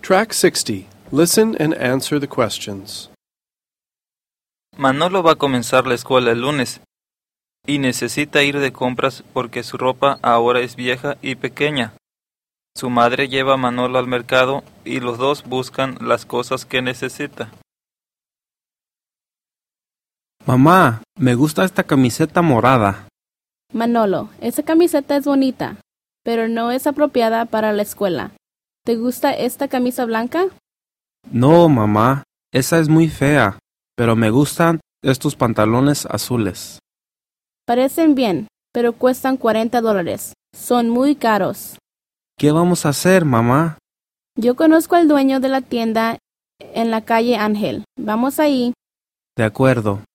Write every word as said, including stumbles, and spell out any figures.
Track sixty. Listen and answer the questions. Manolo va a comenzar la escuela el lunes y necesita ir de compras porque su ropa ahora es vieja y pequeña. Su madre lleva a Manolo al mercado y los dos buscan las cosas que necesita. Mamá, me gusta esta camiseta morada. Manolo, esa camiseta es bonita, pero no es apropiada para la escuela. ¿Te gusta esta camisa blanca? No, mamá, esa es muy fea, pero me gustan estos pantalones azules. Parecen bien, pero cuestan cuarenta dólares. Son muy caros. ¿Qué vamos a hacer, mamá? Yo conozco al dueño de la tienda en la calle Ángel. Vamos ahí. De acuerdo.